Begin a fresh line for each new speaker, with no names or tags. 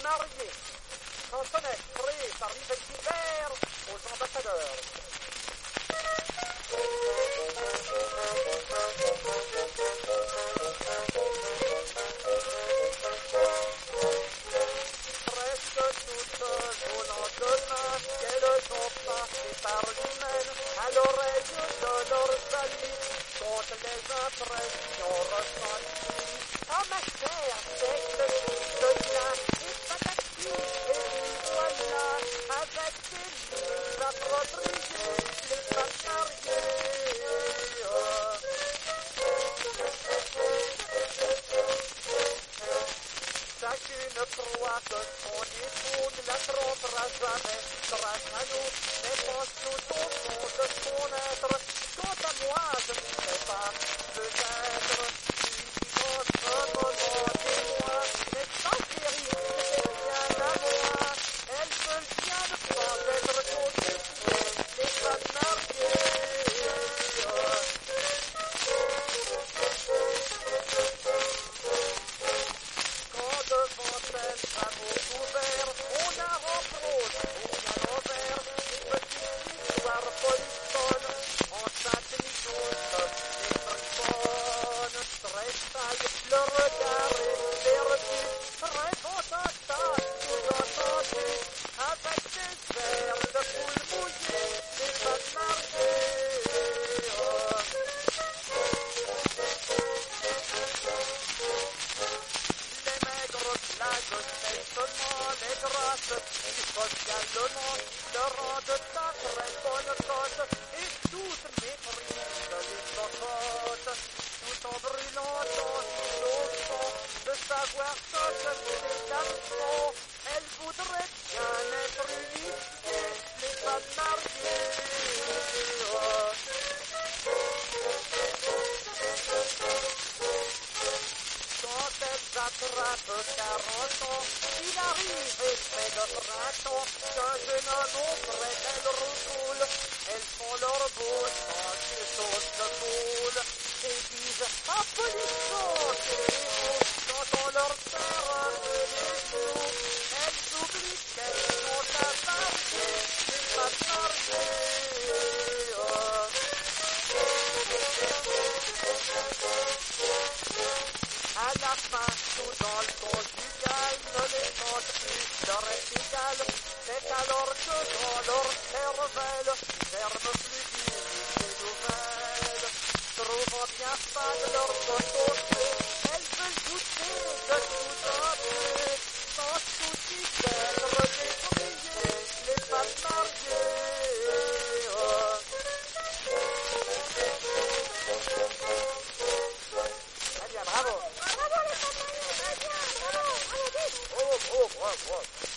mariés. Chansonnette créée par Yves Gilbert aux ambassadeurs. Presque toutes vos lendemains qu'elles ont passées par l'humaine à l'oreille de leurs amis comptent les impressions ressenties. Oh ma chère, c'est que de là et patati et voilà avec des livres appropriés les femmes mariées. Chacune croit que son époux ne la trompera jamais grâce à nous, mais pense tout au fond de son être. Quant à moi, je ne sais pas, peut-être dans ce moment témoin, n'est pas chérie, c'est bien à moi. Elle veut bien ne pas être conduite, les femmes mariées. Quand devant elle, à vos couverts, on a reproche, ou bien l'envers, une petite histoire polissonne, enceinte mi-douce, et friponne, très sale, le regard est perdu, rêvant un tas, sous-entendu, avec des airs de poule mouillée, des femmes mariées. Les maigres blagues, c'est seulement les grâces qui socialement le rendent à très bonne cote et toutes méprisent les cocottes tout en brûlant dans l'innocent de savoir ce que ces garçons. Elles voudraient bien être unifiées, les femmes mariées. Quand elles attrapent 40 ans, il arrive effet de printemps qu'un jeune homme auprès d'elles recoule. Elles font leur bouche en une sauce de poule et disent « Ah, polisson, chez-vous » quand on leur serre un peu les genoux. Elles oublient qu'elles sont à marier, les femmes mariées. À la fin, tout dans le conjugal ne les compte plus leur égal. C'est alors que dans leur cervelle germent plus vite des nouvelles. Trouvant bien fade leur côté, elles veulent goûter de tout un peu, sans souci d'être débrouillées, les femmes mariées. Très bien, bravo.
Bravo les femmes mariées, très bien, bravo, allez vite.
Oh, bravo.